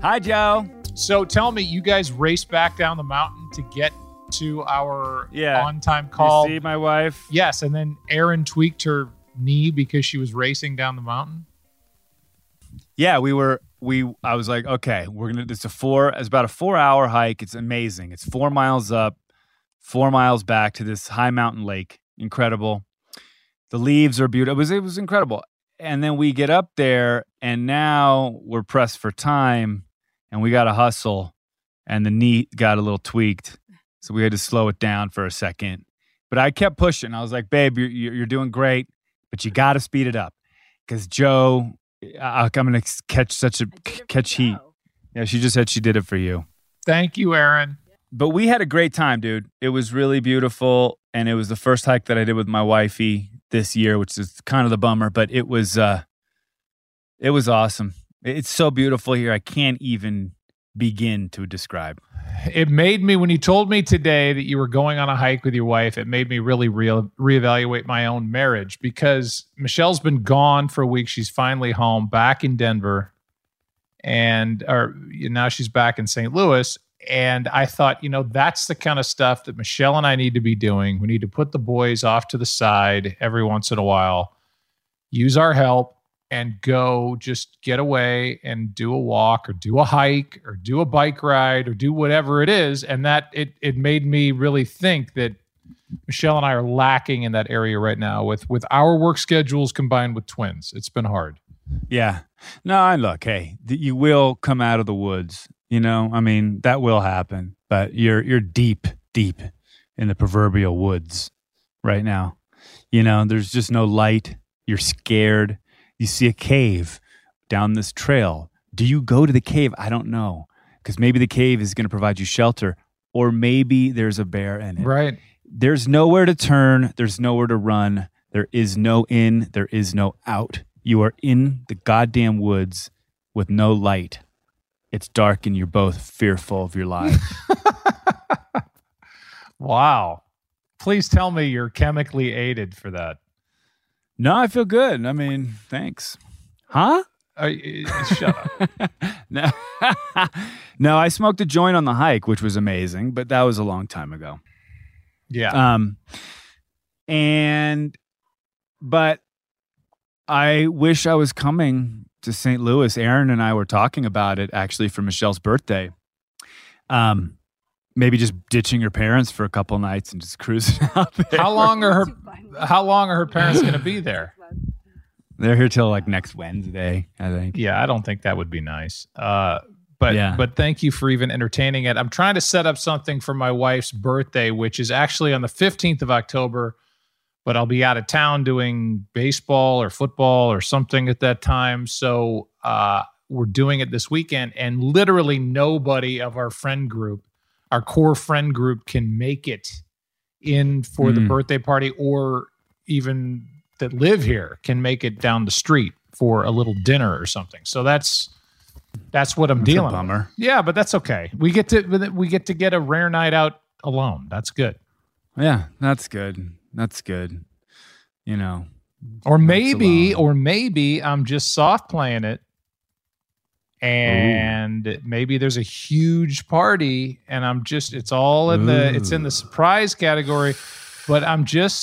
Hi, Joe. So tell me, you guys raced back down the mountain to get to our on-time call. You see my wife? Yes, and then Erin tweaked her knee because she was racing down the mountain. Yeah, I was like, okay, it's about a 4-hour hike. It's amazing. It's 4 miles up, 4 miles back to this high mountain lake. Incredible. The leaves are beautiful. It was incredible. And then we get up there, and now we're pressed for time, and we got to hustle, and the knee got a little tweaked, so we had to slow it down for a second. But I kept pushing. I was like, babe, you're doing great, but you got to speed it up, because Joe, I'm going to catch heat. Yeah, she just said she did it for you. Thank you, Erin. But we had a great time, dude. It was really beautiful, and it was the first hike that I did with my wifey this year, which is kind of the bummer, but it was awesome. It's so beautiful here. I can't even begin to describe. It made me, when you told me today that you were going on a hike with your wife, it made me really reevaluate my own marriage, because Michelle's been gone for a week. She's finally home, back in Denver, and now she's back in St. Louis. And I thought, that's the kind of stuff that Michelle and I need to be doing. We need to put the boys off to the side every once in a while, use our help, and go just get away and do a walk or do a hike or do a bike ride or do whatever it is. And that it made me really think that Michelle and I are lacking in that area right now with our work schedules combined with twins. It's been hard. Yeah. No, look, hey, you will come out of the woods. That will happen, but you're deep in the proverbial woods right now. There's just no light. You're scared. You see a cave down this trail. Do you go to the cave? I don't know, because maybe the cave is going to provide you shelter, or maybe there's a bear in it. Right. There's nowhere to turn. There's nowhere to run. There is no in. There is no out. You are in the goddamn woods with no light. It's dark, and you're both fearful of your lives. Wow. Please tell me you're chemically aided for that. No, I feel good. Thanks. Huh? Shut up. No, I smoked a joint on the hike, which was amazing, but that was a long time ago. Yeah. But I wish I was coming to St. Louis. Erin and I were talking about it actually for Michelle's birthday. Maybe just ditching her parents for a couple nights and just cruising out there. How long are her parents going to be there? They're here till like next Wednesday, I think. Yeah, I don't think that would be nice. But thank you for even entertaining it. I'm trying to set up something for my wife's birthday, which is actually on the 15th of October. But I'll be out of town doing baseball or football or something at that time. So we're doing it this weekend, and literally nobody of our friend group, our core friend group, can make it in for the birthday party, or even that live here can make it down the street for a little dinner or something. So that's what I'm dealing with. Yeah, but that's okay. We get to get a rare night out alone. That's good. Yeah, that's good. That's good. Or maybe I'm just soft playing it, and maybe there's a huge party, and it's all in the surprise category, but I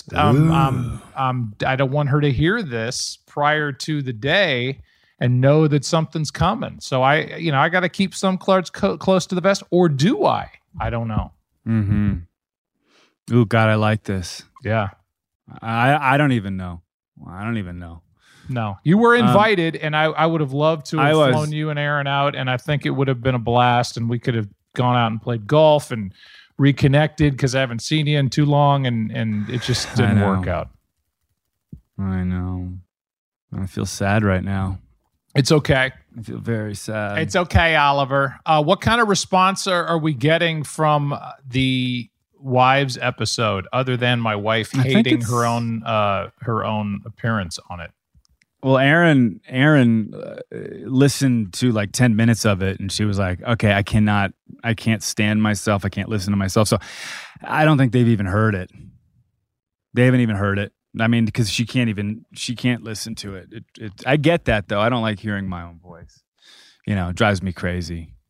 don't want her to hear this prior to the day and know that something's coming. So I got to keep some cards close to the vest, or do I? I don't know. Mm-hmm. Ooh, God, I like this. Yeah. I don't even know. I don't even know. No, you were invited, and I would have loved to have flown you and Erin out, and I think it would have been a blast, and we could have gone out and played golf and reconnected, because I haven't seen you in too long, and it just didn't work out. I know. I feel sad right now. It's okay. I feel very sad. It's okay, Oliver. What kind of response are we getting from the wives episode, other than my wife hating her own appearance on it? Well, Erin listened to like 10 minutes of it, and she was like, okay, I can't stand myself. I can't listen to myself. So I don't think they've even heard it. They haven't even heard it. Because she can't listen to it. I get that though. I don't like hearing my own voice. It drives me crazy.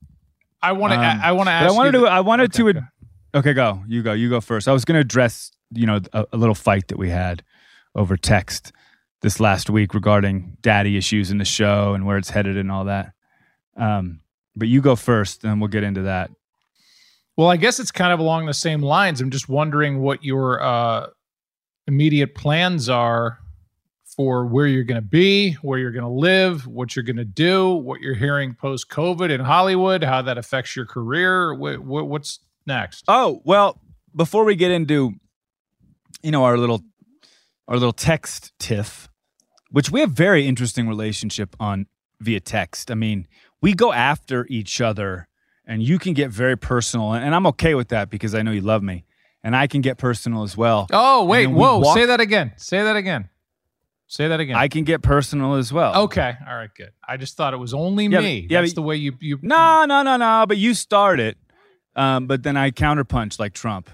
I want to ask. I wanted to. Go. Okay, go. You go first. I was going to address, a little fight that we had over text this last week regarding daddy issues in the show and where it's headed and all that. But you go first, and we'll get into that. Well, I guess it's kind of along the same lines. I'm just wondering what your immediate plans are for where you're going to be, where you're going to live, what you're going to do, what you're hearing post-COVID in Hollywood, how that affects your career. What's next? Oh, well, before we get into, our little text tiff, which we have very interesting relationship on via text. I mean, we go after each other, and you can get very personal, and I'm okay with that because I know you love me, and I can get personal as well. Oh, wait, whoa, say that again. Say that again. I can get personal as well. Okay, all right, good. I just thought it was only me. That's the way you. No. But you start it, but then I counterpunch like Trump.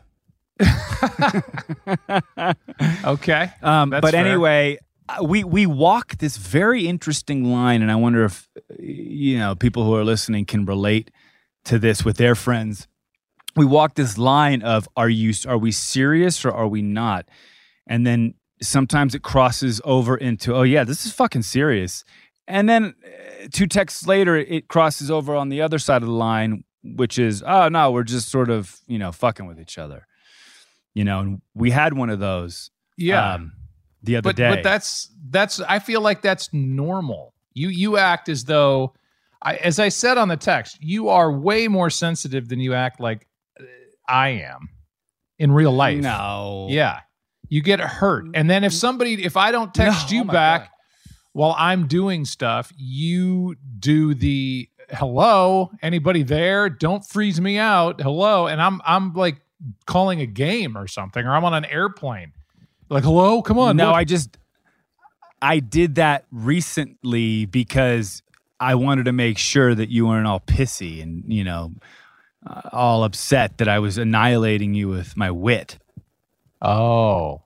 Okay. But fair. Anyway, we walk this very interesting line, and I wonder if people who are listening can relate to this with their friends. We walk this line of are we serious or are we not? And then sometimes it crosses over into, oh yeah, this is fucking serious. And then 2 texts later, it crosses over on the other side of the line, which is, oh no, we're just sort of, fucking with each other. And we had one of those. Yeah. The other day. But that's I feel like that's normal. You act as though, as I said on the text, you are way more sensitive than you act like I am in real life. No. Yeah. You get hurt. And then if I don't text you back while I'm doing stuff, you do the hello, anybody there? Don't freeze me out. Hello. And I'm like calling a game or something, or I'm on an airplane. Like, hello, come on. No, I did that recently because I wanted to make sure that you weren't all pissy and, all upset that I was annihilating you with my wit. Oh.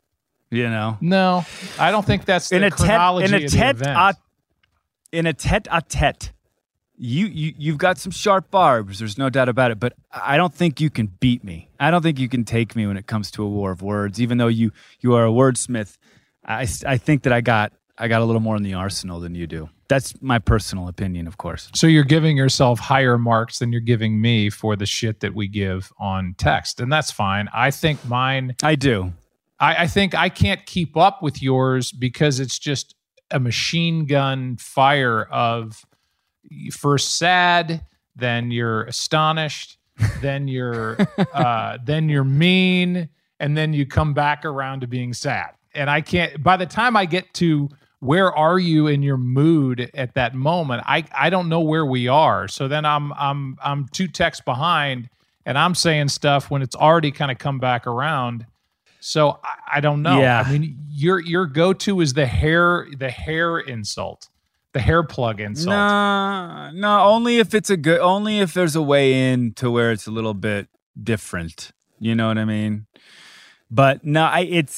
No, I don't think that's the chronology of the event. In a tete-a-tete, you've got some sharp barbs, there's no doubt about it, but I don't think you can beat me. I don't think you can take me when it comes to a war of words, even though you are a wordsmith. I think that I got a little more in the arsenal than you do. That's my personal opinion, of course. So you're giving yourself higher marks than you're giving me for the shit that we give on text, and that's fine. I think mine... I do. I think I can't keep up with yours because it's just a machine gun fire of first sad, then you're astonished, then you're mean, and then you come back around to being sad. And I can't, by the time I get to where are you in your mood at that moment, I don't know where we are. So then I'm 2 texts behind, and I'm saying stuff when it's already kind of come back around. So I don't know. Yeah. I mean, your go-to is the hair insult, the hair plug insult. No, only if there's a way in to where it's a little bit different. You know what I mean? But no,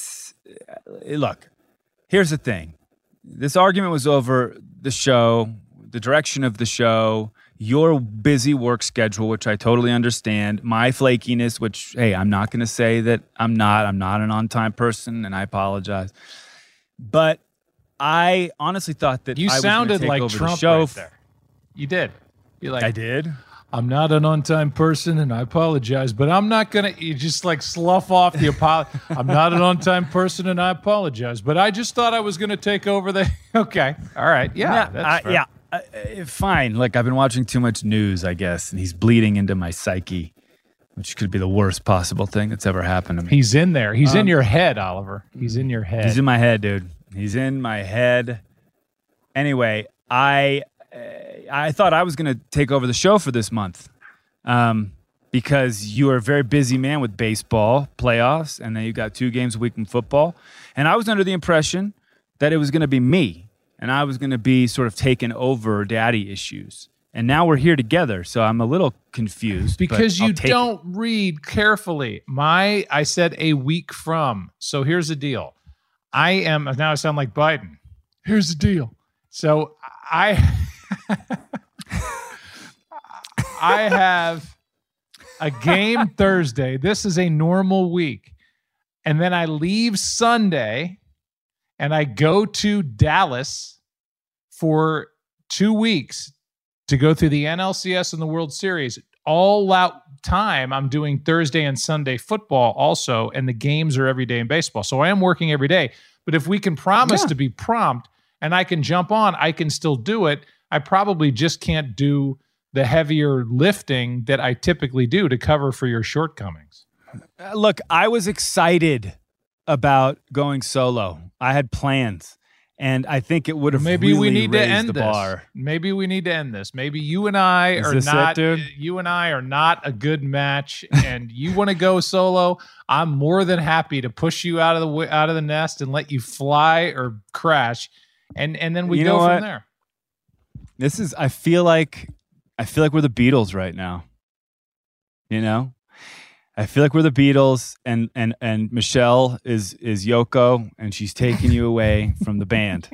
look, here's the thing. This argument was over the show, the direction of the show, your busy work schedule, which I totally understand, my flakiness, which, hey, I'm not going to say that I'm not an on-time person, and I apologize. But I honestly thought that you sounded like over Trump the show. Right there. You did. You're like, I did? I'm not an on-time person, and I apologize, but I'm not going to, you just like slough off the apology. I'm not an on-time person, and I apologize, but I just thought I was going to take over the, okay, all right, that's fair. Fine. Look, I've been watching too much news, I guess, and he's bleeding into my psyche, which could be the worst possible thing that's ever happened to me. He's in there. He's in your head, Oliver. He's in your head. He's in my head, dude. He's in my head. Anyway, I thought I was going to take over the show for this month because you are a very busy man with baseball playoffs, and then you got 2 games a week in football. And I was under the impression that it was going to be me, and I was going to be sort of taking over daddy issues. And now we're here together, so I'm a little confused. Because you don't read carefully. I said a week from. So here's the deal. Now I sound like Biden. Here's the deal. So I have a game Thursday. This is a normal week. And then I leave Sunday and I go to Dallas for 2 weeks to go through the NLCS and the World Series. All out time, I'm doing Thursday and Sunday football also, and the games are every day in baseball. So I am working every day. But if we can promise to be prompt and I can jump on, I can still do it. I probably just can't do the heavier lifting that I typically do to cover for your shortcomings. Look, I was excited about going solo. I had plans. And I think it would have maybe really we need to raised end the this. bar. Maybe we need to end this. Maybe you and I are not. Dude? You and I are not a good match. And you want to go solo? I'm more than happy to push you out of the nest and let you fly or crash, and then we go from there. This is. I feel like we're the Beatles right now. You know. I feel like we're the Beatles, and Michelle is Yoko, and she's taking you away from the band.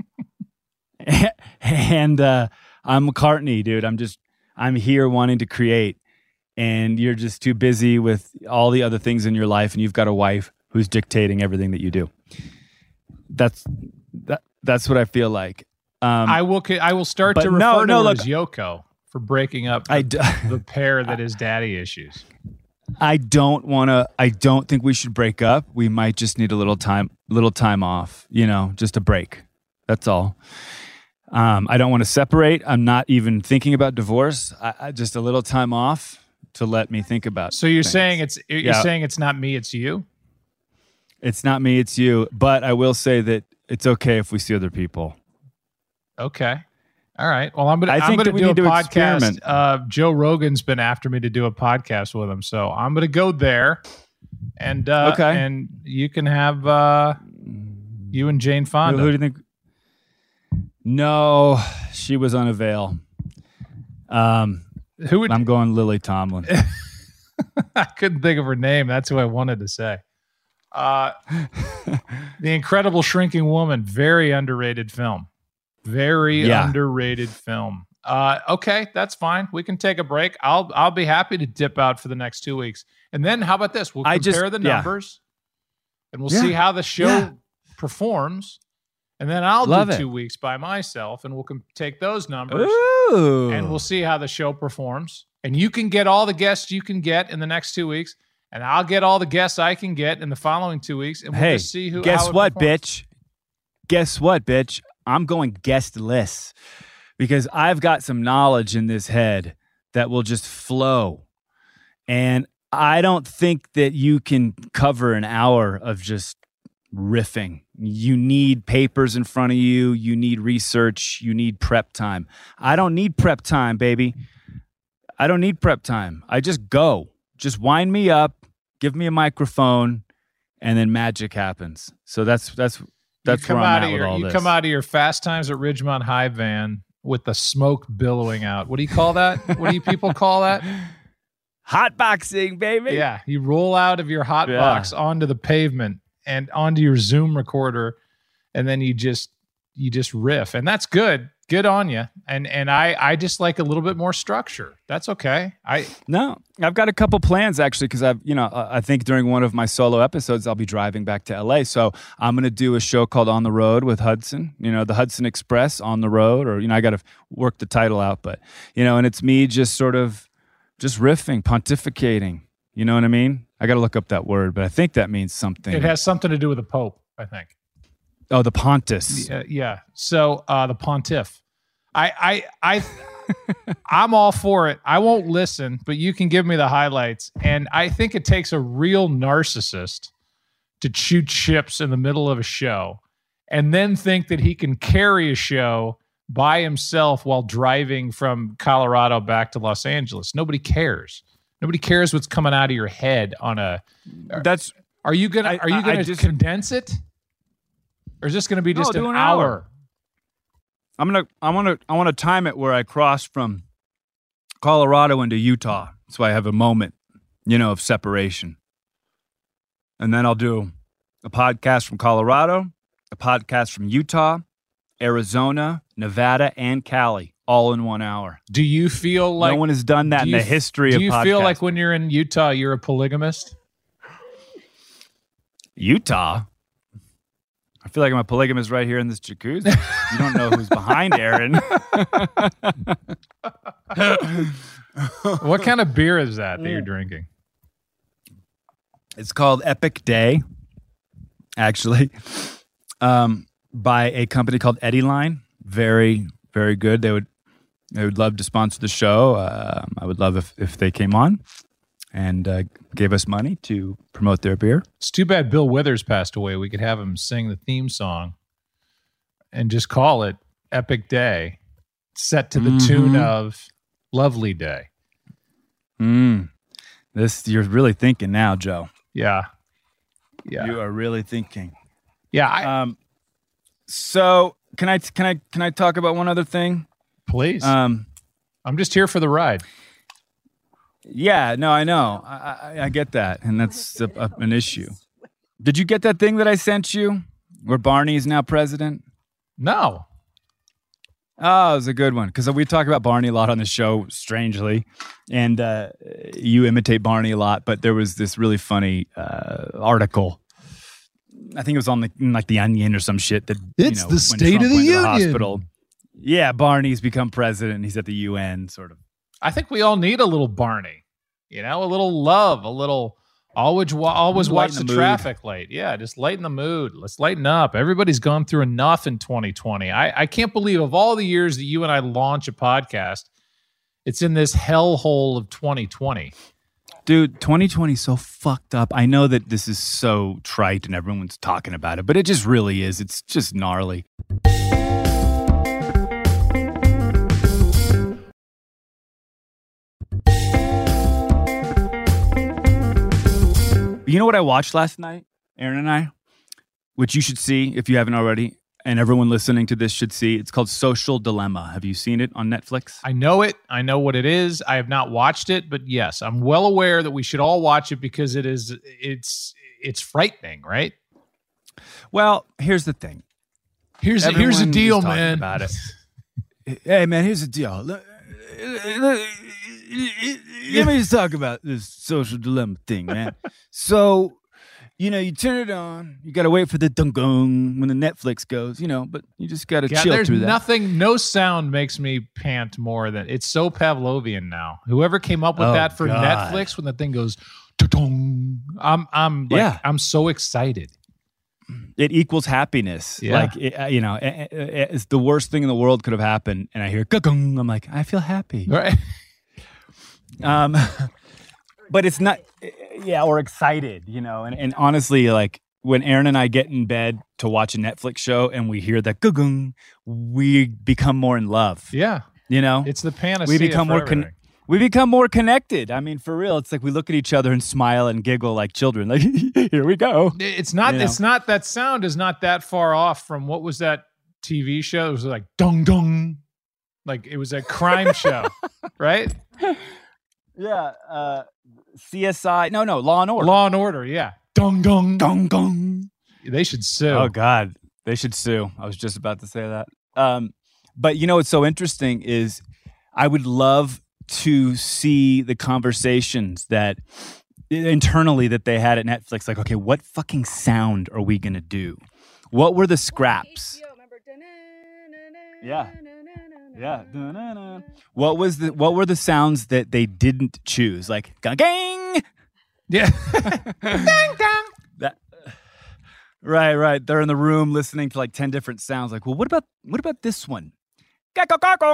And I'm McCartney, dude. I'm here wanting to create, and you're just too busy with all the other things in your life, and you've got a wife who's dictating everything that you do. That's what I feel like. I will start to refer to her as Yoko for breaking up the pair that is daddy issues. I don't think we should break up. We might just need a little time off, just a break. That's all. I don't want to separate. I'm not even thinking about divorce. I just a little time off to let me think about. So you're saying it's not me, it's you? It's not me, it's you. But I will say that it's okay if we see other people. Okay. All right. Well, I'm gonna do a podcast. Joe Rogan's been after me to do a podcast with him, so I'm gonna go there, and and you can have you and Jane Fonda. Who do you think? No, she was unavailable. I'm going Lily Tomlin. I couldn't think of her name. That's who I wanted to say. The Incredible Shrinking Woman, very underrated film. Very underrated film. Okay, that's fine. We can take a break. I'll be happy to dip out for the next 2 weeks. And then how about this? We'll compare the numbers and we'll see how the show performs. And then I'll do 2 weeks by myself and we'll take those numbers and we'll see how the show performs. And you can get all the guests you can get in the next 2 weeks. And I'll get all the guests I can get in the following 2 weeks. And we'll just see Guess what, bitch? I'm going guestless because I've got some knowledge in this head that will just flow. And I don't think that you can cover an hour of just riffing. You need papers in front of you. You need research. You need prep time. I don't need prep time, baby. I don't need prep time. I just go. Just wind me up, give me a microphone, and then magic happens. So that's where I'm at with all this. You come out of your Fast Times at Ridgemont High van with the smoke billowing out. What do you call that? What do you people call that? Hot boxing, baby. Yeah, you roll out of your hot box onto the pavement and onto your Zoom recorder, and then you just riff, and that's good. Good on you. And I just like a little bit more structure. That's okay. I've got a couple plans actually, because I think during one of my solo episodes I'll be driving back to LA. So I'm going to do a show called On the Road with Hudson, the Hudson Express on the road, or I got to work the title out, but and it's me just sort of just riffing, pontificating. You know what I mean? I got to look up that word, but I think that means something. It has something to do with the Pope, I think. Oh, the Pontiff. Yeah. So the Pontiff. I'm all for it. I won't listen, but you can give me the highlights. And I think it takes a real narcissist to chew chips in the middle of a show and then think that he can carry a show by himself while driving from Colorado back to Los Angeles. Nobody cares. Nobody cares what's coming out of your head on a. Are you gonna condense it, or is this gonna be just an hour? I want to time it where I cross from Colorado into Utah, so I have a moment, of separation, and then I'll do a podcast from Colorado, a podcast from Utah, Arizona, Nevada, and Cali. all in 1 hour. Do you feel like no one has done that in the history of podcasts? Do you podcasting. feel like when you're in Utah, you're a polygamist? Utah? I feel like I'm a polygamist right here in this jacuzzi. You don't know who's behind Aaron. What kind of beer is that you're drinking? It's called Epic Day, actually, by a company called Eddie Line. Very, very good. They would love to sponsor the show. I would love if they came on and gave us money to promote their beer. It's too bad Bill Withers passed away. We could have him sing the theme song and just call it Epic Day, set to the tune of Lovely Day. This you're really thinking now, Joe. Yeah. You are really thinking. Yeah. So can I talk about one other thing? Please. I'm just here for the ride. Yeah, no, I know. I get that, and that's an issue. Did you get that thing that I sent you where Barney is now president? No. Oh, it was a good one because we talk about Barney a lot on the show, strangely, and you imitate Barney a lot. But there was this really funny article. I think it was on the Onion or some shit that it's the State of the Union. Hospital. Yeah, Barney's become president. He's at the UN, sort of. I think we all need a little Barney. A little love, a little always watch the traffic light. Yeah, just lighten the mood. Let's lighten up. Everybody's gone through enough in 2020. I can't believe of all the years that you and I launch a podcast, it's in this hellhole of 2020. Dude, 2020 is so fucked up. I know that this is so trite and everyone's talking about it, but it just really is. It's just gnarly. You know what I watched last night, Aaron and I? Which you should see if you haven't already, and everyone listening to this should see. It's called Social Dilemma. Have you seen it on Netflix? I know it. I know what it is. I have not watched it, but yes, I'm well aware that we should all watch it because it's frightening, right? Well, here's the thing. Here's the deal, man. About it. Hey, man, here's the deal. Let me just talk about this social dilemma thing, man. So, you turn it on. You got to wait for the dung when the Netflix goes, but you just got to chill through that. There's no sound makes me pant more than it's so Pavlovian now. Whoever came up with that for Netflix when the thing goes, I'm so excited. It equals happiness. Yeah. Like, it's the worst thing in the world could have happened. And I hear, ga-gung, I'm like, I feel happy. Right. But it's not, or excited, and honestly, like when Aaron and I get in bed to watch a Netflix show and we hear that ga-gung, we become more in love. Yeah. It's the panacea. We become more connected. I mean, for real, it's like we look at each other and smile and giggle like children. Like, here we go. It's not that sound is not that far off from what was that TV show? It was like dung dung. Like it was a crime show, right? Yeah. CSI. No, Law and Order. Law and Order, yeah. Dung dung. Dung dung. They should sue. Oh God. They should sue. I was just about to say that. But what's so interesting is I would love to see the conversations that internally that they had at Netflix. Like, okay, what fucking sound are we gonna do? What were the scraps? Yeah. Yeah. What were the sounds that they didn't choose? Like gang. Yeah. Right. They're in the room listening to like 10 different sounds. Like, well, what about this one? Like,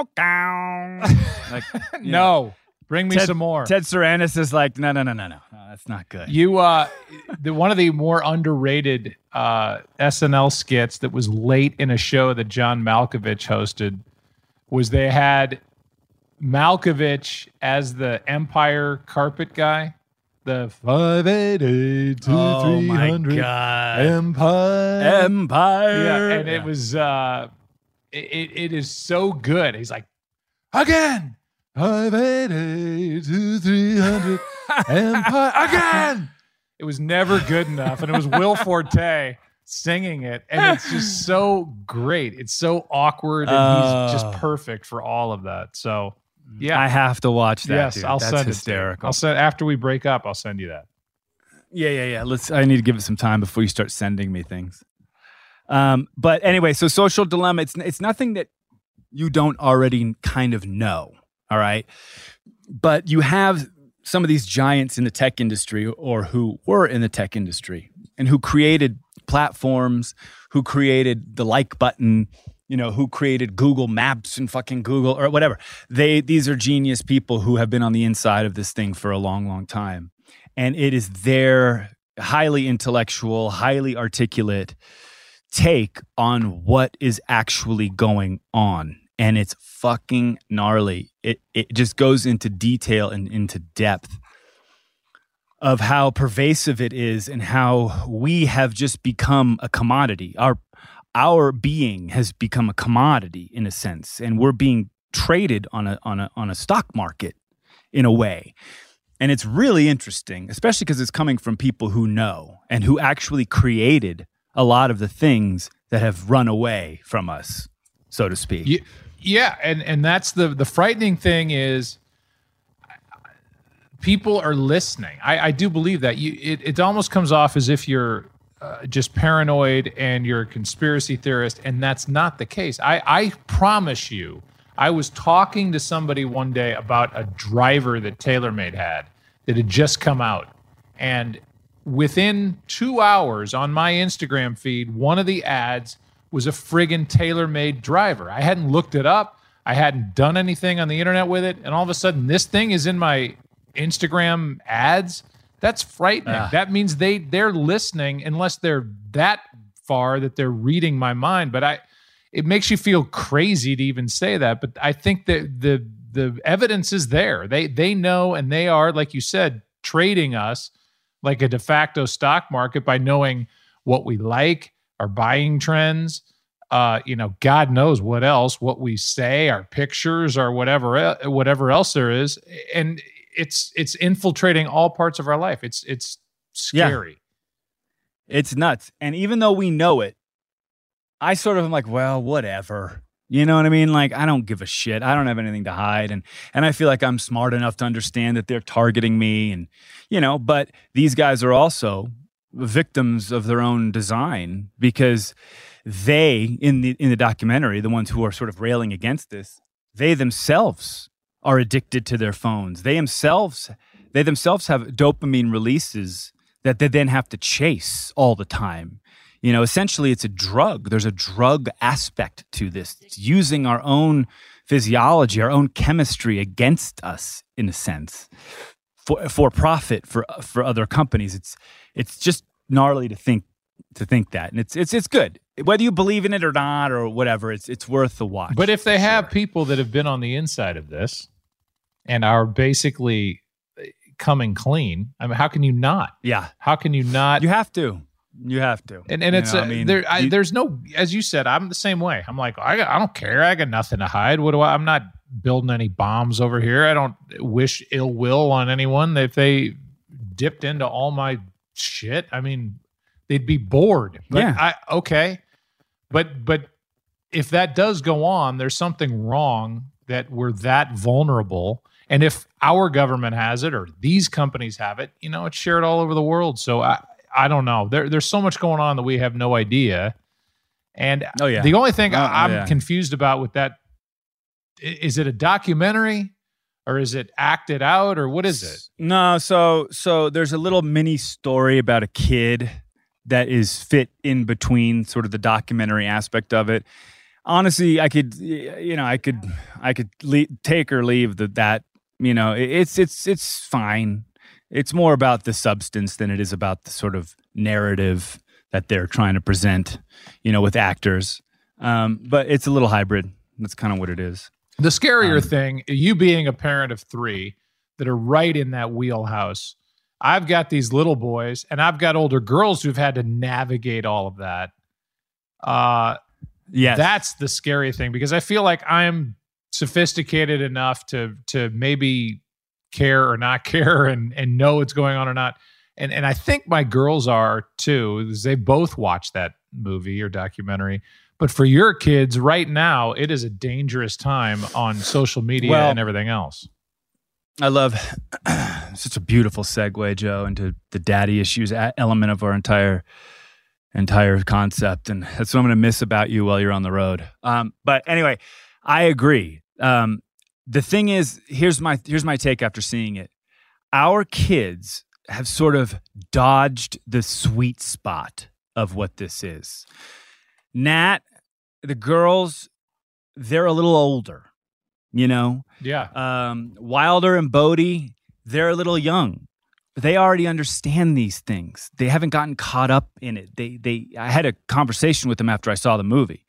no. Bring me some more. Ted Sarandos is like, no, that's not good. You, one of the more underrated SNL skits that was late in a show that John Malkovich hosted was they had Malkovich as the Empire carpet guy. The 588 Oh my 300 God. Empire. Yeah, and it was it is so good. He's like, again. 588 300 Empire again. It was never good enough, and it was Will Forte singing it, and it's just so great. It's so awkward, and he's just perfect for all of that. So, yeah, I have to watch that. Yes, dude. I'll That's send hysterical. it. I'll send after we break up. I'll send you that. Yeah. I need to give it some time before you start sending me things. But anyway, so Social Dilemma, it's nothing that you don't already kind of know. All right. But you have some of these giants in the tech industry, or who were in the tech industry, and who created platforms, who created the like button, who created Google Maps and fucking Google or whatever. These are genius people who have been on the inside of this thing for a long, long time. And it is their highly intellectual, highly articulate take on what is actually going on. And it's fucking gnarly. It just goes into detail and into depth of how pervasive it is and how we have just become a commodity. Our being has become a commodity in a sense, and we're being traded on a stock market in a way. And it's really interesting, especially because it's coming from people who know and who actually created a lot of the things that have run away from us, so to speak. Yeah, and that's the frightening thing is people are listening. I do believe that. It almost comes off as if you're just paranoid and you're a conspiracy theorist, and that's not the case. I promise you, I was talking to somebody one day about a driver that TaylorMade had just come out. And within 2 hours on my Instagram feed, one of the ads was a friggin' TaylorMade driver. I hadn't looked it up. I hadn't done anything on the internet with it. And all of a sudden, this thing is in my Instagram ads. That's frightening. That means they're listening, unless they're that far that they're reading my mind. But it makes you feel crazy to even say that. But I think that the evidence is there. They know, and they are, like you said, trading us like a de facto stock market by knowing what we like, our buying trends, God knows what else, what we say, our pictures, or whatever else there is. And it's infiltrating all parts of our life. It's scary. Yeah. It's nuts. And even though we know it, I sort of am like, well, whatever. You know what I mean? Like, I don't give a shit. I don't have anything to hide. And I feel like I'm smart enough to understand that they're targeting me. And, but these guys are also victims of their own design, because they, in the documentary, the ones who are sort of railing against this, they themselves are addicted to their phones. They themselves have dopamine releases that they then have to chase all the time. Essentially, it's a drug. There's a drug aspect to this. It's using our own physiology, our own chemistry against us, in a sense, for profit for other companies. It's just gnarly to think that, and it's good, whether you believe in it or not or whatever. It's worth the watch. But if they have people that have been on the inside of this and are basically coming clean, I mean, how can you not? Yeah, how can you not? You have to. And it's there's no, as you said, I'm the same way. I'm like, I don't care. I got nothing to hide. I'm not building any bombs over here. I don't wish ill will on anyone. If they dipped into all my shit, I mean, they'd be bored. But yeah. But if that does go on, there's something wrong that we're that vulnerable. And if our government has it, or these companies have it, it's shared all over the world. So I don't know. There's so much going on that we have no idea. And the only thing I'm confused about with that, is it a documentary or is it acted out, or what is it? No, so there's a little mini story about a kid that is fit in between sort of the documentary aspect of it. Honestly, I could take or leave that. It's fine. It's more about the substance than it is about the sort of narrative that they're trying to present, with actors. But it's a little hybrid. That's kind of what it is. The scarier thing, you being a parent of 3 that are right in that wheelhouse. I've got these little boys, and I've got older girls who've had to navigate all of that. Yes. That's the scary thing, because I feel like I'm sophisticated enough to maybe care or not care and know what's going on or not. And I think my girls are too, because they both watch that movie or documentary. But for your kids right now, it is a dangerous time on social media and everything else. I love such a beautiful segue, Joe, into the daddy issues element of our entire concept. And that's what I'm going to miss about you while you're on the road. But anyway, I agree. The thing is, here's my take after seeing it. Our kids have sort of dodged the sweet spot of what this is. Nat, the girls, they're a little older, you know? Yeah. Wilder and Bodie, they're a little young. They already understand these things. They haven't gotten caught up in it. I had a conversation with them after I saw the movie.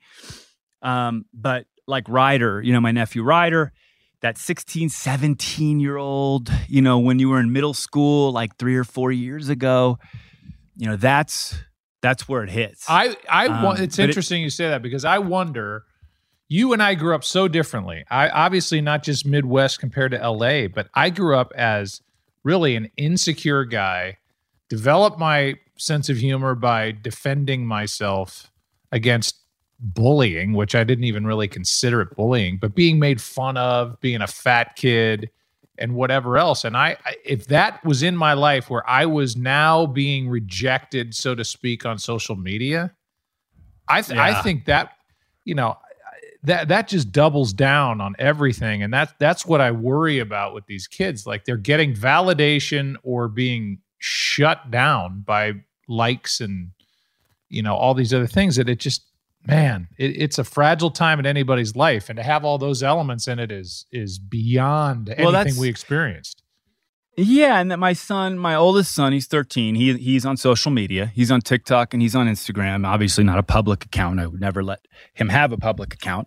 But like Ryder, you know, my nephew Ryder, that 16, 17-year-old, you know, when you were in middle school, like 3 or 4 years ago, you know, that's where it hits. It's interesting you say that, because I wonder, you and I grew up so differently. I obviously not just Midwest compared to LA, but I grew up as really an insecure guy, developed my sense of humor by defending myself against bullying, which I didn't even really consider it bullying, but being made fun of, being a fat kid and whatever else. And if that was in my life where I was now being rejected, so to speak, on social media, I think that, you know, that just doubles down on everything. And that's what I worry about with these kids. Like, they're getting validation or being shut down by likes and, you know, all these other things that it just, man, it's a fragile time in anybody's life. And to have all those elements in it is beyond anything we experienced. Yeah. And that my oldest son, he's 13. He's on social media. He's on TikTok and he's on Instagram. Obviously not a public account. I would never let him have a public account.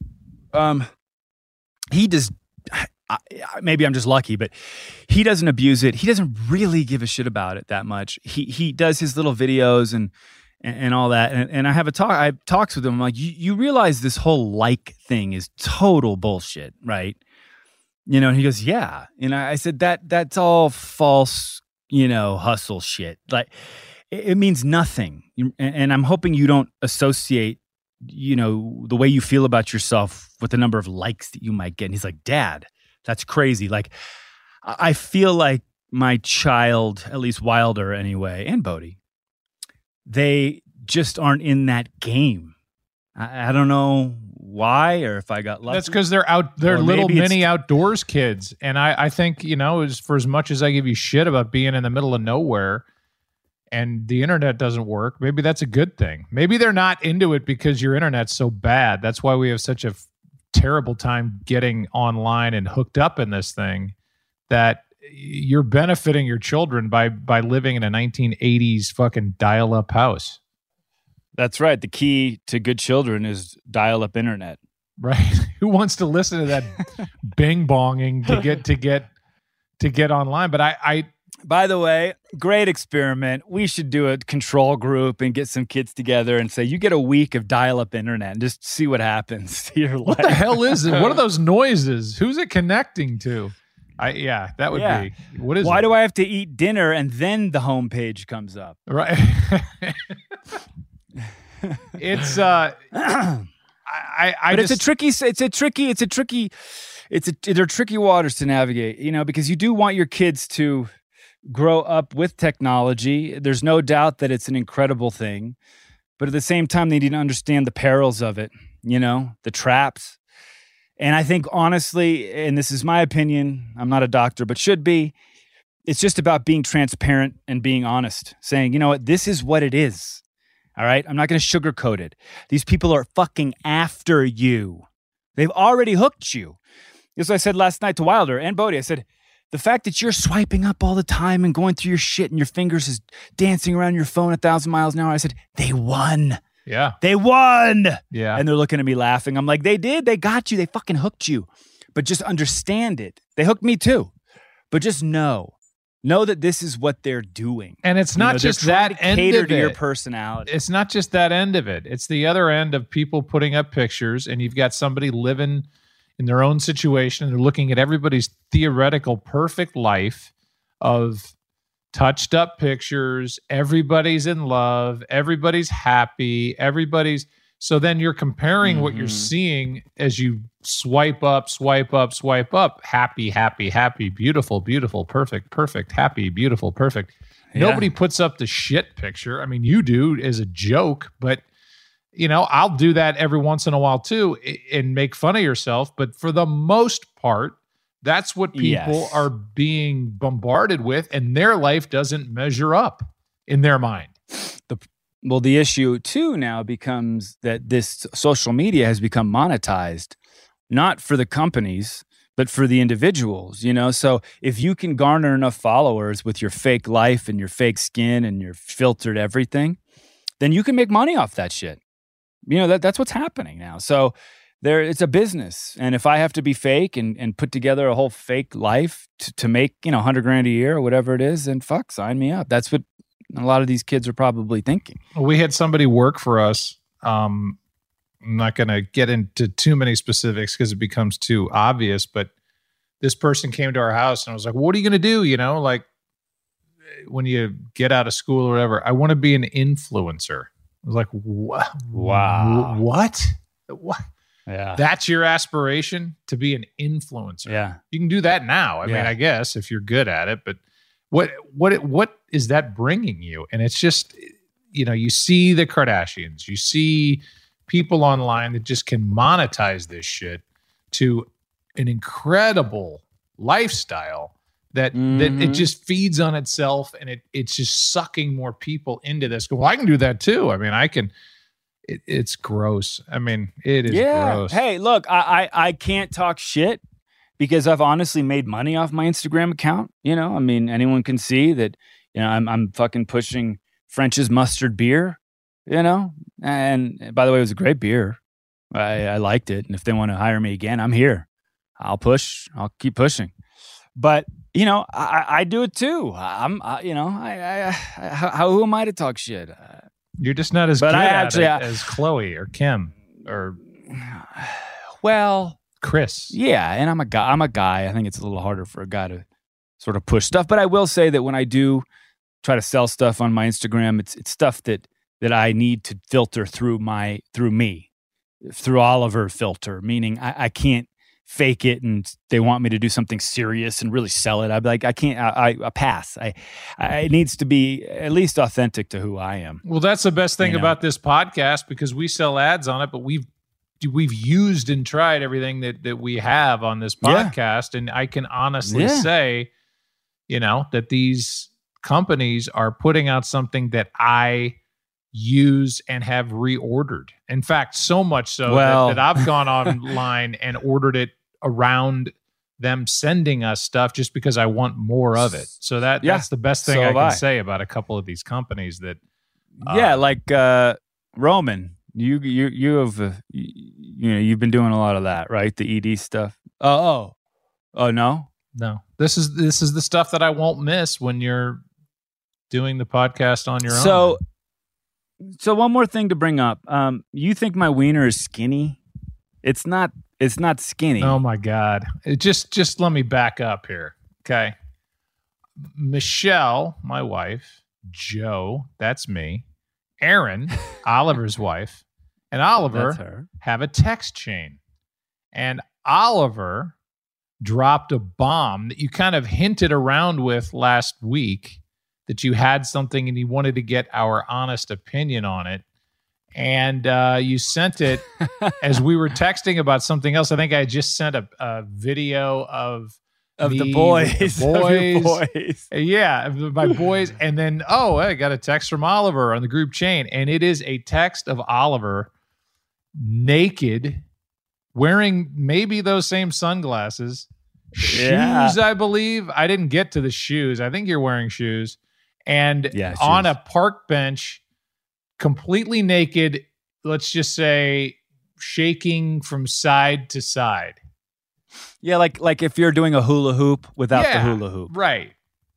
He does, maybe I'm just lucky, but he doesn't abuse it. He doesn't really give a shit about it that much. He does his little videos and all that. And I have talks with him. I'm like, you realize this whole like thing is total bullshit, right? You know, and he goes, yeah. And I said, that's all false, you know, hustle shit. Like, it means nothing. And I'm hoping you don't associate, you know, the way you feel about yourself with the number of likes that you might get. And he's like, Dad, that's crazy. Like, I feel like my child, at least Wilder anyway, and Bodie, they just aren't in that game. I don't know why, or if I got lucky. That's because they're little mini outdoors kids. And I think, you know, for as much as I give you shit about being in the middle of nowhere and the internet doesn't work, maybe that's a good thing. Maybe they're not into it because your internet's so bad. That's why we have such a terrible time getting online and hooked up in this thing, that you're benefiting your children by living in a 1980s fucking dial-up house. That's right. The key to good children is dial-up internet. Right. Who wants to listen to that bing bonging to get online? But I by the way, great experiment. We should do a control group and get some kids together and say, you get a week of dial-up internet and just see what happens to your life. What the hell is it? What are those noises? Who's it connecting to? That would be. What is Why it? do I have to eat dinner and then the homepage comes up? Right. It's they're tricky waters to navigate, you know, because you do want your kids to grow up with technology. There's no doubt that it's an incredible thing, but at the same time, they need to understand the perils of it, you know, the traps. And I think honestly, and this is my opinion, I'm not a doctor, but should be, it's just about being transparent and being honest, saying, you know what, this is what it is. All right. I'm not going to sugarcoat it. These people are fucking after you. They've already hooked you. This is what I said last night to Wilder and Bodie. I said, the fact that you're swiping up all the time and going through your shit and your fingers is dancing around your phone 1,000 miles an hour. I said, they won. Yeah. They won. Yeah. And they're looking at me laughing. I'm like, they did. They got you. They fucking hooked you. But just understand it. They hooked me too. But just know that this is what they're doing. And it's not just that end cater of to your it. personality. It's not just that end of it. It's the other end of people putting up pictures, and you've got somebody living in their own situation, and they're looking at everybody's theoretical perfect life of, touched up pictures. Everybody's in love. Everybody's happy. So then you're comparing what you're seeing as you swipe up. Happy, happy, happy, beautiful, beautiful, perfect, perfect, happy, beautiful, perfect. Yeah. Nobody puts up the shit picture. I mean, you do as a joke, but I'll do that every once in a while too and make fun of yourself. But for the most part, that's what people are being bombarded with, and their life doesn't measure up in their mind. The issue too now becomes that this social media has become monetized, not for the companies, but for the individuals, So if you can garner enough followers with your fake life and your fake skin and your filtered everything, then you can make money off that shit. That's what's happening now. So it's a business. And if I have to be fake and put together a whole fake life to make, $100,000 a year or whatever it is, then fuck, sign me up. That's what a lot of these kids are probably thinking. We had somebody work for us. I'm not going to get into too many specifics because it becomes too obvious, but this person came to our house and I was like, what are you going to do? Like when you get out of school or whatever, I want to be an influencer. I was like, what? Wow. What? Yeah. That's your aspiration, to be an influencer. Yeah. You can do that now. I mean, I guess if you're good at it, but what is that bringing you? And it's just, you see the Kardashians, you see people online that just can monetize this shit to an incredible lifestyle that it just feeds on itself, and it's just sucking more people into this. Well, I can do that too. I mean, I can. It's gross. I mean, it is gross. Hey, look, I can't talk shit because I've honestly made money off my Instagram account. I mean, anyone can see that. I'm fucking pushing French's mustard beer. And by the way, it was a great beer. I liked it, and if they want to hire me again, I'm here. I'll push. I'll keep pushing. But I do it too. Who am I to talk shit? You're just not as good at it as Chloe or Kim or Chris. Yeah, and I'm a guy. I think it's a little harder for a guy to sort of push stuff. But I will say that when I do try to sell stuff on my Instagram, it's stuff that I need to filter through Oliver filter, meaning I can't fake it and they want me to do something serious and really sell it. I'd be like, I can't, I pass. It needs to be at least authentic to who I am. Well, that's the best thing about this podcast, because we sell ads on it, but we've used and tried everything that we have on this podcast. And I can honestly say, that these companies are putting out something that I use and have reordered. In fact, so much so that I've gone online and ordered it around them sending us stuff just because I want more of it. So that's the best thing I can say about a couple of these companies that like Roman, you have you've been doing a lot of that, right? The ED stuff. Oh no. This is the stuff that I won't miss when you're doing the podcast on your own. So one more thing to bring up. You think my wiener is skinny? It's not skinny. Oh my God. Just let me back up here. Okay. Michelle, my wife, Joe, that's me, Erin, Oliver's wife, and Oliver have a text chain. And Oliver dropped a bomb that you kind of hinted around with last week, that you had something and you wanted to get our honest opinion on it. And you sent it as we were texting about something else. I think I just sent a video of the boys. Yeah, my boys. And then, I got a text from Oliver on the group chain. And it is a text of Oliver naked, wearing maybe those same sunglasses, shoes, I believe. I didn't get to the shoes. I think you're wearing shoes. And on a park bench, completely naked, let's just say shaking from side to side. Yeah, like if you're doing a hula hoop without the hula hoop. Right.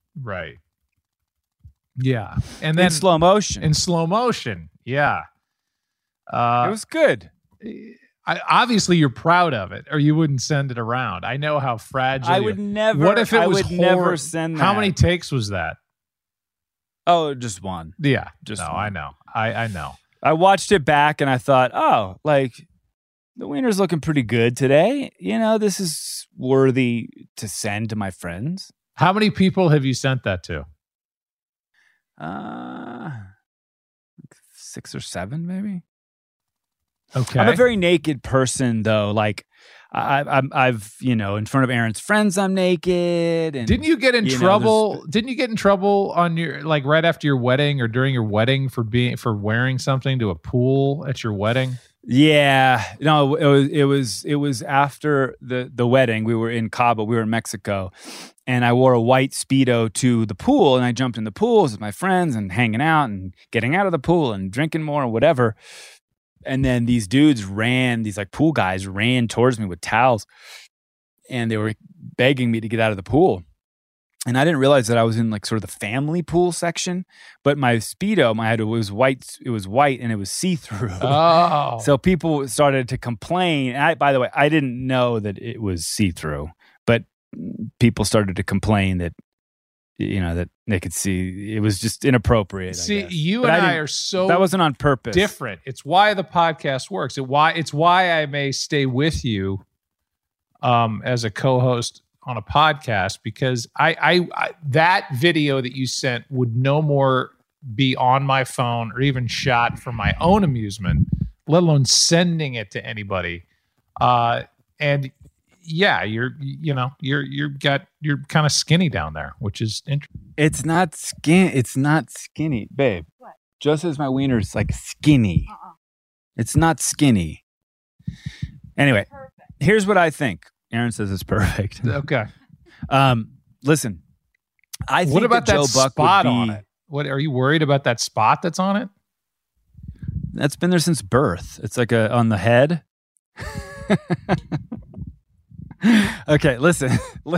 Yeah. And then in slow motion. Yeah. It was good. Obviously you're proud of it, or you wouldn't send it around. I know how fragile. I would never. What if it was never send that? How many takes was that? Oh, just one. Yeah. Just no, one. I know. I know. I watched it back and I thought, oh, like the wiener's looking pretty good today. You know, this is worthy to send to my friends. How many people have you sent that to? 6 or 7, maybe. Okay. I'm a very naked person, though. Like, I've in front of Aaron's friends, I'm naked. And didn't you get in trouble? Didn't you get in trouble on your right after your wedding or during your wedding for wearing something to a pool at your wedding? Yeah, no, it was after the wedding. We were in Cabo, we were in Mexico, and I wore a white Speedo to the pool, and I jumped in the pools with my friends and hanging out and getting out of the pool and drinking more or whatever. And then these dudes these like pool guys ran towards me with towels, and they were begging me to get out of the pool. And I didn't realize that I was in like sort of the family pool section, but my Speedo, it was white. It was white and it was see-through. Oh, so people started to complain. And by the way, I didn't know that it was see-through, but people started to complain that that they could see it was just inappropriate. See, you and I are so that wasn't on purpose. Different. It's why the podcast works. It's why I may stay with you, as a co-host on a podcast, because I that video that you sent would no more be on my phone or even shot for my own amusement, let alone sending it to anybody. And yeah, you're kind of skinny down there, which is interesting. It's not skinny, babe. What? Just as my wiener's like skinny. It's not skinny. Anyway, here's what I think. Aaron says it's perfect. Okay. Listen, I think what about that Joe Buck spot would be, on it? What are you worried about that spot that's on it? That's been there since birth. It's like on the head. Okay, listen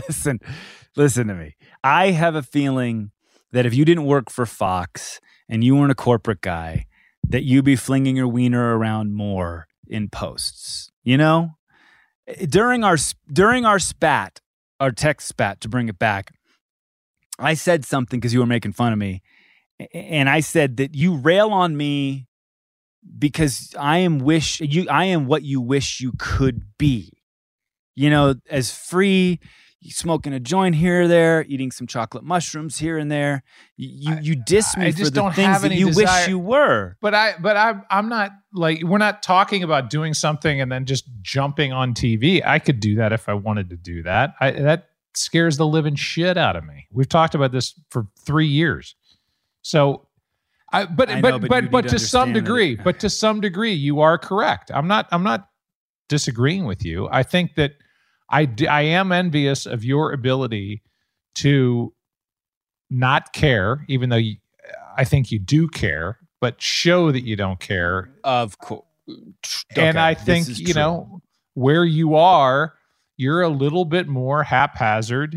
to me. I have a feeling that if you didn't work for Fox and you weren't a corporate guy, that you'd be flinging your wiener around more in posts. During our spat, our text spat, to bring it back, I said something because you were making fun of me, and I said that you rail on me because I am what you wish you could be. As free, smoking a joint here or there, eating some chocolate mushrooms here and there. You diss me for the things that you wish you were. But I'm not like, we're not talking about doing something and then just jumping on TV. I could do that if I wanted to do that. That scares the living shit out of me. We've talked about this for 3 years. So but to some degree, you are correct. I'm not disagreeing with you. I think that I am envious of your ability to not care, even though I think you do care, but show that you don't care. Of course. And I think, where you are, you're a little bit more haphazard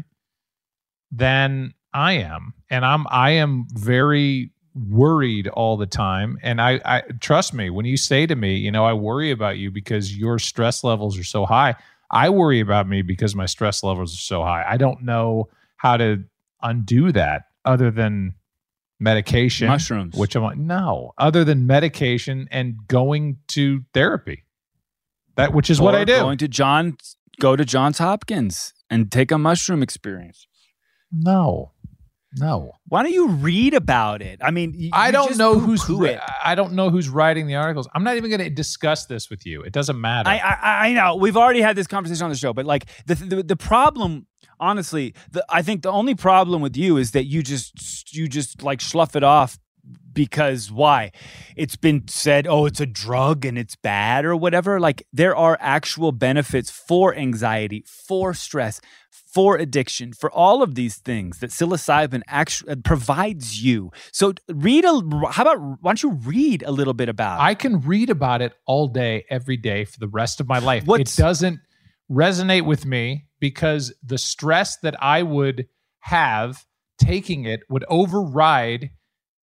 than I am. And I am very worried all the time. And I trust me, when you say to me, I worry about you because your stress levels are so high, I worry about me because my stress levels are so high. I don't know how to undo that other than medication. Mushrooms. Which I'm like, no, other than medication and going to therapy. Which is what I do. Go to Johns Hopkins and take a mushroom experience. No. Why don't you read about it? I mean, I don't know who's writing the articles. I'm not even going to discuss this with you. It doesn't matter. I know we've already had this conversation on the show, but like the problem, honestly, I think the only problem with you is that you just like slough it off. Because why? It's been said, oh, it's a drug and it's bad or whatever. Like, there are actual benefits for anxiety, for stress, for addiction, for all of these things that psilocybin actually provides you. So why don't you read a little bit about it? I can read about it all day, every day for the rest of my life. It doesn't resonate with me because the stress that I would have taking it would override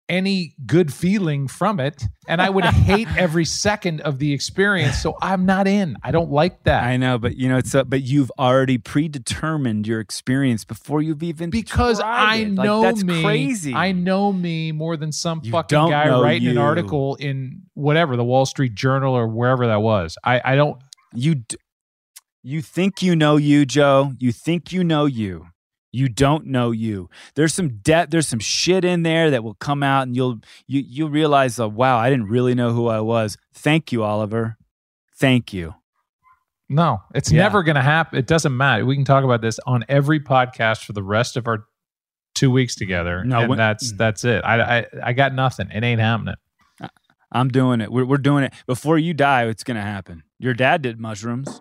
any good feeling from it, and I would hate every second of the experience. So I'm not in. I don't like that. I know, but but you've already predetermined your experience before you've even because tried I it. know that's me. crazy. I know me more than some You fucking don't guy know writing an you. article in whatever, the Wall Street Journal or wherever that was. I don't. You think you know you, Joe. You think you know you. You don't know you. There's some there's some shit in there that will come out, and you'll realize, wow, I didn't really know who I was. Thank you, Oliver. Thank you. No, it's never going to happen. It doesn't matter. We can talk about this on every podcast for the rest of our 2 weeks together. No, and that's it. I got nothing. It ain't happening. I'm doing it. We're doing it. Before you die, it's going to happen. Your dad did mushrooms.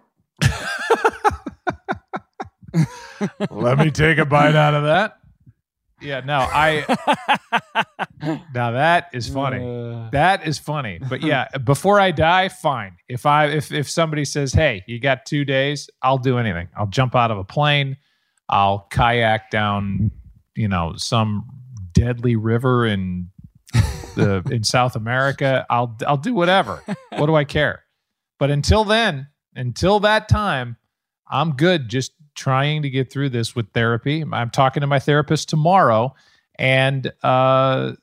Let me take a bite out of that. Yeah, no, now that is funny. That is funny. But yeah, before I die, fine. If somebody says, "Hey, you got 2 days," I'll do anything. I'll jump out of a plane. I'll kayak down, some deadly river in South America. I'll do whatever. What do I care? But until that time, I'm good. Just trying to get through this with therapy. I'm talking to my therapist tomorrow, and my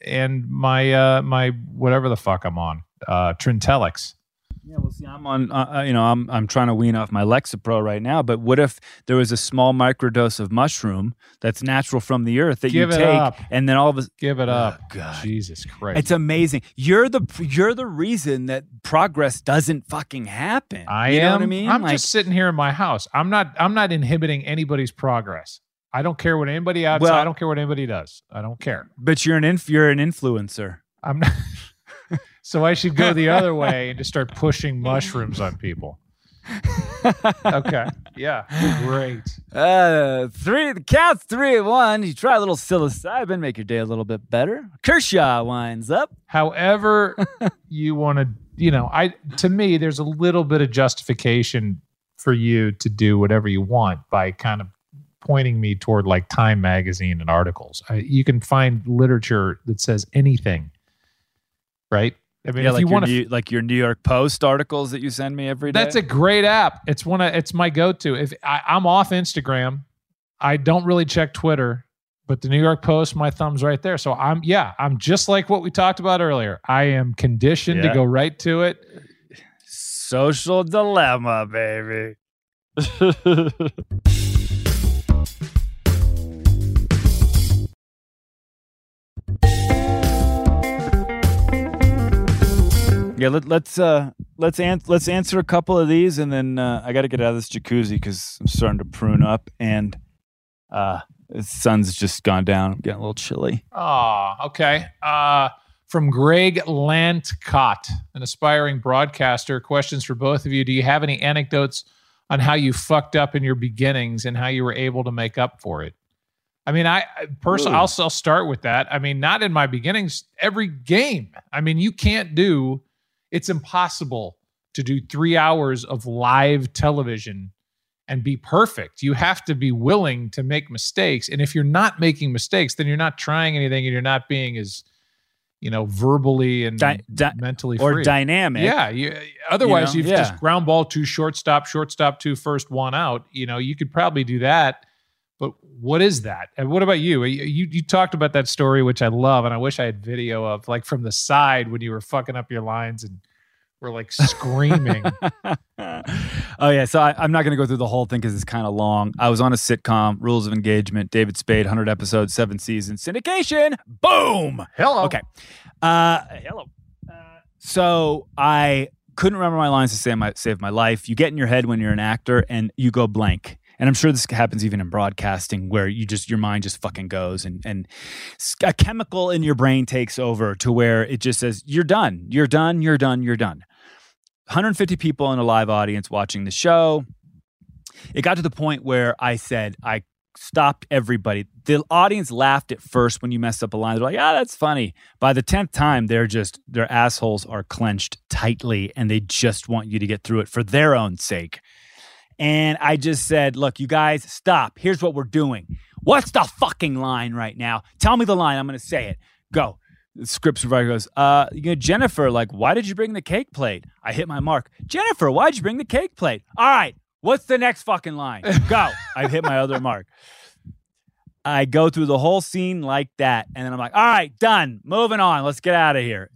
whatever the fuck I'm on, Trintellix. Yeah, well, see, I'm on. I'm trying to wean off my Lexapro right now. But what if there was a small microdose of mushroom that's natural from the earth that you take, and then all of a give it up? God, Jesus Christ! It's amazing. You're the reason that progress doesn't fucking happen. Know what I mean? I'm just sitting here in my house. I'm not inhibiting anybody's progress. I don't care what anybody outside. I don't care what anybody does. I don't care. But you're an influencer. I'm not. So I should go the other way and just start pushing mushrooms on people. Okay. Yeah. Great. The count's 3-1. You try a little psilocybin, make your day a little bit better. Kershaw winds up. However you want to, to me, there's a little bit of justification for you to do whatever you want by kind of pointing me toward like Time magazine and articles. You can find literature that says anything, right? I mean, if you want to, like your New York Post articles that you send me every day. That's a great app. It's my go-to. If I'm off Instagram, I don't really check Twitter, but the New York Post, my thumb's right there. So I'm just like what we talked about earlier. I am conditioned to go right to it. Social dilemma, baby. Yeah, let's answer a couple of these, and then I got to get out of this jacuzzi because I'm starting to prune up, and the sun's just gone down. I'm getting a little chilly. Oh, okay. From Greg Lantcott, an aspiring broadcaster. Questions for both of you. Do you have any anecdotes on how you fucked up in your beginnings and how you were able to make up for it? I mean, I'll start with that. I mean, not in my beginnings. Every game. I mean, it's impossible to do 3 hours of live television and be perfect. You have to be willing to make mistakes. And if you're not making mistakes, then you're not trying anything and you're not being as, verbally and mentally free. Or dynamic. Yeah. Otherwise, you've just ground ball to shortstop to first, one out. You could probably do that. But what is that? And what about you? You talked about that story, which I love, and I wish I had video of, like from the side when you were fucking up your lines and were like screaming. Oh yeah, so I'm not going to go through the whole thing because it's kind of long. I was on a sitcom, Rules of Engagement, David Spade, 100 episodes, 7 seasons, syndication. Boom. Hello. Okay. Hello. So I couldn't remember my lines to save my life. You get in your head when you're an actor and you go blank. And I'm sure this happens even in broadcasting where your mind just fucking goes and a chemical in your brain takes over to where it just says, you're done. 150 people in a live audience watching the show. It got to the point where I said, I stopped everybody. The audience laughed at first when you messed up a line. They're like, that's funny. By the 10th time, their assholes are clenched tightly and they just want you to get through it for their own sake. And I just said, look, you guys, stop. Here's what we're doing. What's the fucking line right now? Tell me the line. I'm going to say it. Go. The script supervisor goes, Jennifer, like, why did you bring the cake plate? I hit my mark. Jennifer, why'd you bring the cake plate? All right, what's the next fucking line? Go. I hit my other mark. I go through the whole scene like that. And then I'm like, all right, done. Moving on. Let's get out of here.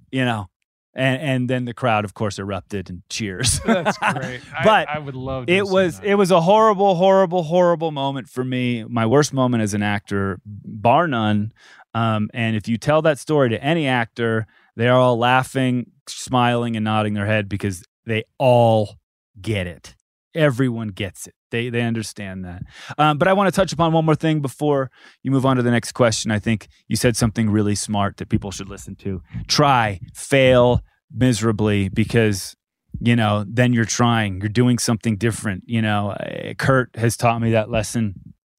And then the crowd, of course, erupted and cheers. That's great. But I would love to it was a horrible, horrible, horrible moment for me. My worst moment as an actor, bar none. And if you tell that story to any actor, they are all laughing, smiling, and nodding their head because they all get it. Everyone gets it. They understand that. But I want to touch upon one more thing before you move on to the next question. I think you said something really smart that people should listen to. Try, fail miserably because, then you're trying. You're doing something different. Kurt has taught me that lesson.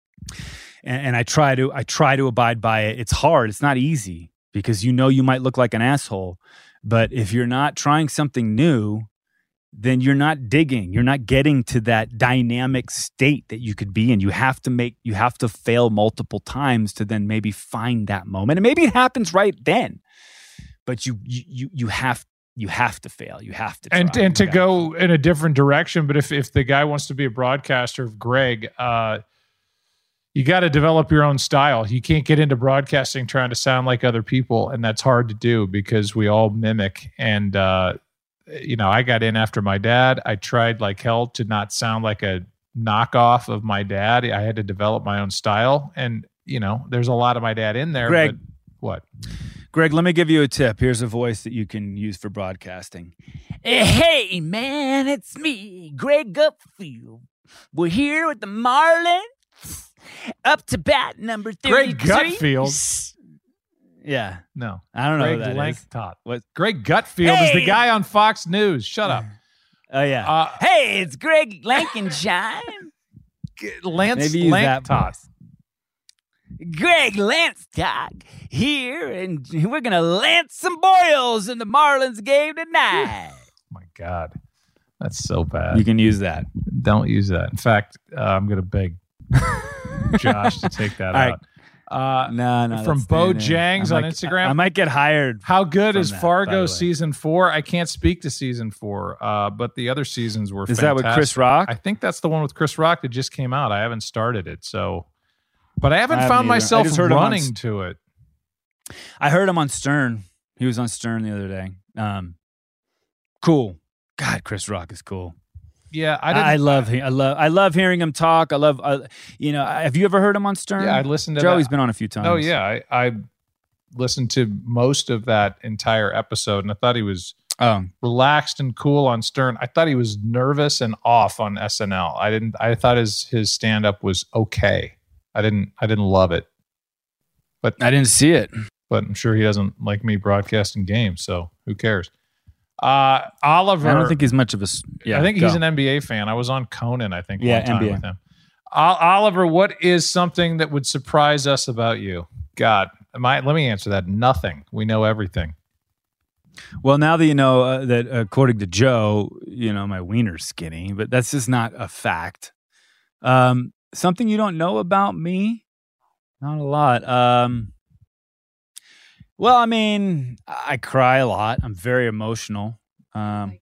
And I try to abide by it. It's hard. It's not easy because you might look like an asshole. But if you're not trying something new, then you're not digging. You're not getting to that dynamic state that you could be in. You have to fail multiple times to then maybe find that moment. And maybe it happens right then. But you have to fail. You have to try. And to go in a different direction. But if the guy wants to be a broadcaster of Greg, you got to develop your own style. You can't get into broadcasting trying to sound like other people, and that's hard to do because we all mimic. And I got in after my dad. I tried like hell to not sound like a knockoff of my dad. I had to develop my own style, and there's a lot of my dad in there. Greg, but what? Greg, let me give you a tip. Here's a voice that you can use for broadcasting. Hey, man, it's me, Greg Gutfield. We're here with the Marlins. Up to bat number 33. Greg Gutfield. Yeah. No. I don't know Greg who that is. Langtot. What? Greg Gutfield is the guy on Fox News. Shut up. Oh, yeah. Hey, it's Greg Lankenshine. Lance Maybe use Langtot. that voice. Greg Lanstock here, and we're going to lance some boils in the Marlins game tonight. Oh, my God. That's so bad. You can use that. Don't use that. In fact, I'm going to beg Josh to take that out. No. From Bo Jangs on Instagram. I might get hired. How good is that, Fargo season 4? I can't speak to season 4, but the other seasons were fantastic. Is that with Chris Rock? I think that's the one with Chris Rock that just came out. I haven't started it, but I haven't found either. myself running to it. I heard him on Stern. He was on Stern the other day. Cool. God, Chris Rock is cool. Yeah, I love hearing him talk. I love, have you ever heard him on Stern? Yeah, I listened to Joey's been on a few times. Oh yeah, I listened to most of that entire episode, and I thought he was relaxed and cool on Stern. I thought he was nervous and off on SNL. I thought his stand up was okay. I didn't love it, but I didn't see it. But I'm sure he doesn't like me broadcasting games, so who cares? Oliver, I don't think he's much of a. Yeah, I think he's an NBA fan. I was on Conan, I think, one time NBA. with him. Oliver, what is something that would surprise us about you? God, let me answer that. Nothing. We know everything. Well, now that you know that, according to Joe, my wiener's skinny, but that's just not a fact. Something you don't know about me? Not a lot. Well, I mean, I cry a lot. I'm very emotional. My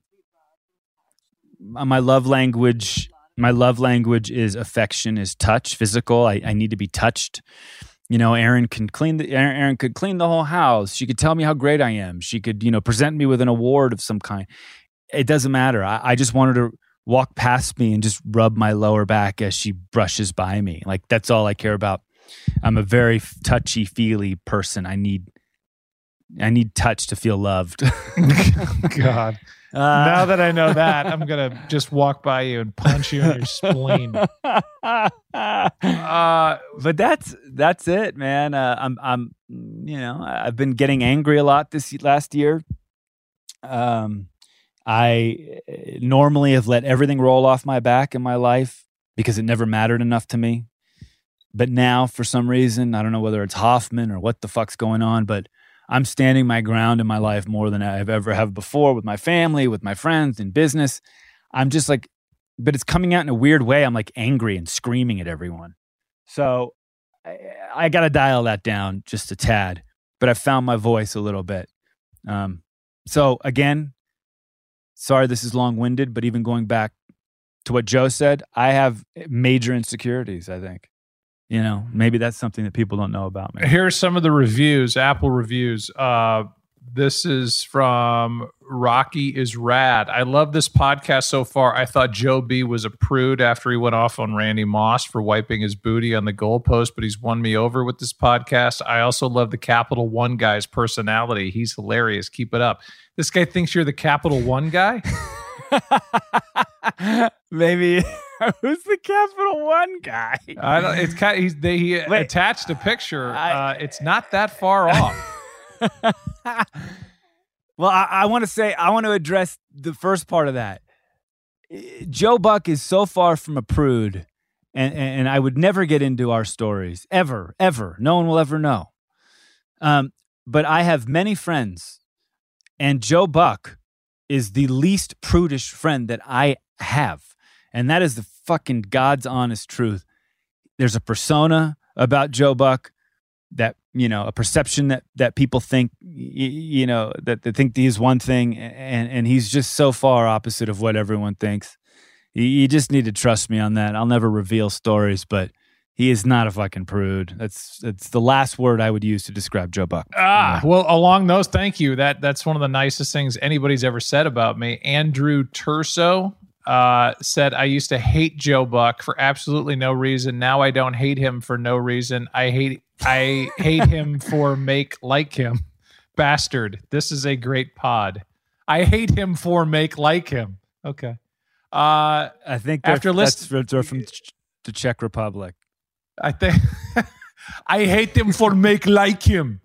love language is affection, is touch, physical. I need to be touched. Erin could clean the whole house. She could tell me how great I am. She could, present me with an award of some kind. It doesn't matter. I just want her to walk past me and just rub my lower back as she brushes by me. Like, that's all I care about. I'm a very touchy-feely person. I need touch to feel loved. God. Now that I know that, I'm going to just walk by you and punch you in your spleen. But that's it, man. I've been getting angry a lot this last year. I normally have let everything roll off my back in my life because it never mattered enough to me. But now, for some reason, I don't know whether it's Hoffman or what the fuck's going on, but I'm standing my ground in my life more than I've ever have before, with my family, with my friends, in business. I'm just like, but it's coming out in a weird way. I'm like angry and screaming at everyone. So I got to dial that down just a tad. but I found my voice a little bit. So again, sorry this is long-winded, but even going back to what Joe said, I have major insecurities, I think. You know, maybe that's something that people don't know about me. Here are some of the reviews, Apple reviews. This is from Rocky is Rad. I love this podcast so far. I thought Joe B was a prude after he went off on Randy Moss for wiping his booty on the goalpost, but he's won me over with this podcast. I also love the Capital One guy's personality. He's hilarious. Keep it up. This guy thinks you're the Capital One guy? Maybe. Who's the Capital One guy? I don't. It's kind of, he attached a picture. It's not that far off. Well, I want to address the first part of that. Joe Buck is so far from a prude, and I would never get into our stories, ever. No one will ever know. But I have many friends, and Joe Buck is the least prudish friend that I have. And that is the fucking God's honest truth. There's a persona about Joe Buck that, you know, a perception that people think, you know, that they think he's one thing, and he's just so far opposite of what everyone thinks. You just need to trust me on that. I'll never reveal stories, but he is not a fucking prude. That's the last word I would use to describe Joe Buck. Well, along those, thank you. That's one of the nicest things anybody's ever said about me. Andrew Turso said, I used to hate Joe Buck for absolutely no reason. Now I don't hate him for no reason. I hate him for make like him. Bastard. This is a great pod. I hate him for make like him. Okay. I think after that's from the Czech Republic. I think I hate him for make like him.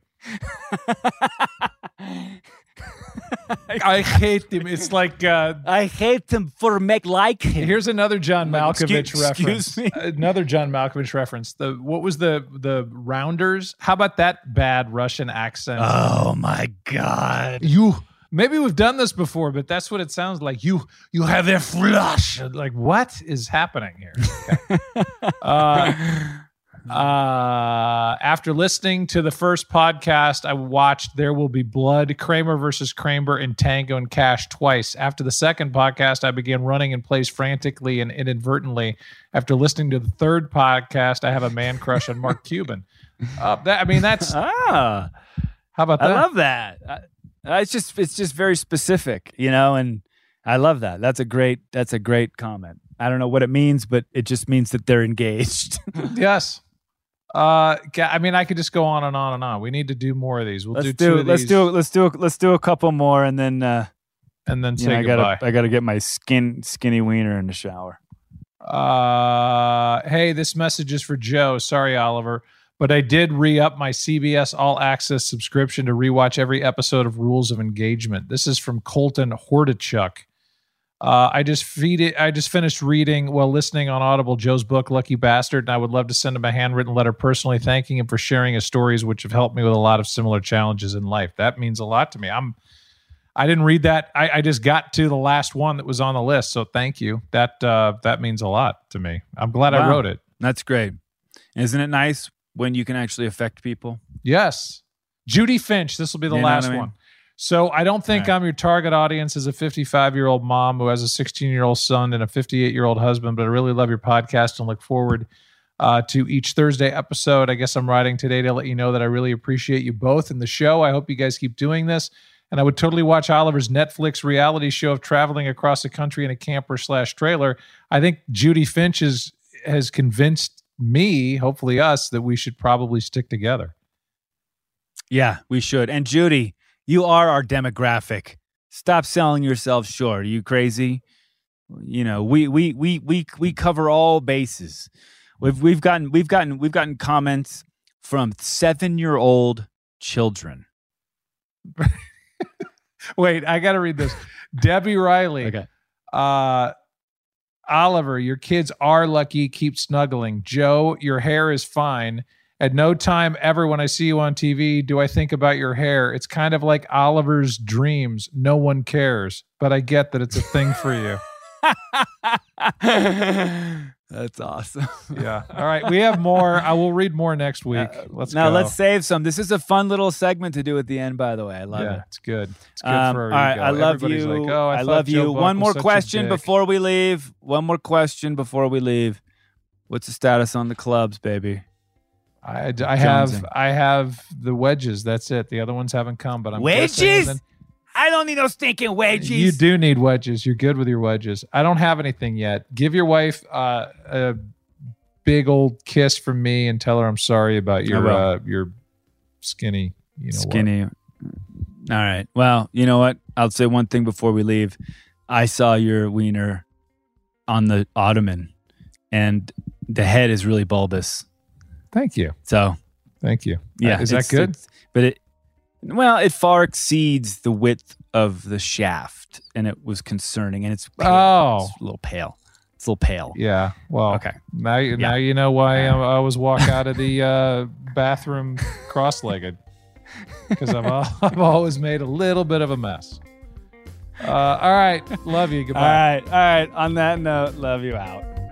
I hate him. It's like I hate him for make like him. Here's another John Malkovich reference. Excuse me. Another John Malkovich reference. What was the Rounders? How about that bad Russian accent? Oh my God. Maybe we've done this before, but that's what it sounds like. You have a flush. Like, what is happening here? Okay. After listening to the first podcast, I watched There Will Be Blood, Kramer versus Kramer, and Tango and Cash twice. After the second podcast, I began running in place frantically and inadvertently. After listening to the third podcast, I have a man crush on Mark Cuban. That's how about that? I love that. It's just very specific, you know, and I love that. That's a great comment. I don't know what it means, but it just means that they're engaged. Yes. I could just go on and on and on. We need to do more of these. Let's do a couple more, and then say goodbye. I gotta get my skinny wiener in the shower. Hey, this message is for Joe. Sorry, Oliver, but I did re-up my CBS All Access subscription to rewatch every episode of Rules of Engagement. This is from Colton Hordichuk. I just finished reading while listening on Audible Joe's book, Lucky Bastard, and I would love to send him a handwritten letter personally thanking him for sharing his stories, which have helped me with a lot of similar challenges in life. That means a lot to me. I didn't read that. I just got to the last one that was on the list, so thank you. That means a lot to me. I'm glad I wrote it. That's great. Isn't it nice when you can actually affect people? Yes. Judy Finch, this will be the last one. So I don't think I'm your target audience as a 55-year-old mom who has a 16-year-old son and a 58-year-old husband, but I really love your podcast and look forward to each Thursday episode. I guess I'm writing today to let you know that I really appreciate you both in the show. I hope you guys keep doing this. And I would totally watch Oliver's Netflix reality show of traveling across the country in a camper/trailer. I think Judy Finch has convinced me, hopefully us, that we should probably stick together. Yeah, we should. And Judy, you are our demographic. Stop selling yourself short. Are you crazy? You know, we cover all bases. We've gotten comments from 7-year-old children. Wait, I got to read this. Debbie Riley. Okay. Oliver, your kids are lucky. Keep snuggling. Joe, your hair is fine. At no time ever when I see you on TV do I think about your hair. It's kind of like Oliver's dreams. No one cares, but I get that it's a thing for you. That's awesome. Yeah. All right. We have more. I will read more next week. Let's go. Let's save some. This is a fun little segment to do at the end, by the way. I love it. It's good. It's good All for right. ego. I love Everybody's you. Like, oh, I thought love Joe you. Buck One was more such a question dick. before we leave. One more question before we leave. What's the status on the clubs, baby? I Jonesing. have the wedges. That's it. The other ones haven't come, but I'm guessing Wedges? then- I don't need no stinking wedges. You do need wedges. You're good with your wedges. I don't have anything yet. Give your wife a big old kiss from me and tell her I'm sorry about your skinny. You know Skinny. All right. Well, you know what? I'll say one thing before we leave. I saw your wiener on the ottoman, and the head is really bulbous. Thank you. So, Thank you. yeah, Is that good? It far exceeds the width of the shaft, and it was concerning. And it's pale. Oh. It's a little pale. It's a little pale. Yeah. Well. Okay. Now you know why I always walk out of the bathroom cross-legged, because I've always made a little bit of a mess. All right. Love you. Goodbye. All right. On that note, love you out.